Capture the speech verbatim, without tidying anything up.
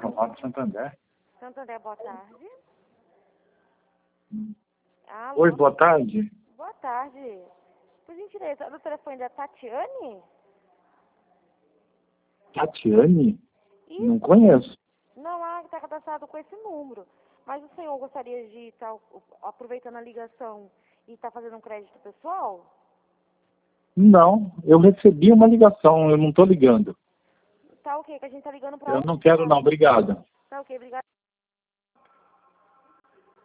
Romualdo Santander. Santander, boa tarde. Alô? Oi, boa tarde. Boa tarde. Por gentileza, do telefone da Tatiane? Tatiane? Isso. Não conheço. Não, ah, está cadastrado com esse número. Mas o senhor gostaria de estar aproveitando a ligação e estar fazendo um crédito pessoal? Não, eu recebi uma ligação, eu não estou ligando. Tá ok, que a gente tá ligando pra Eu outra. não quero não, obrigado. Tá ok, obrigada.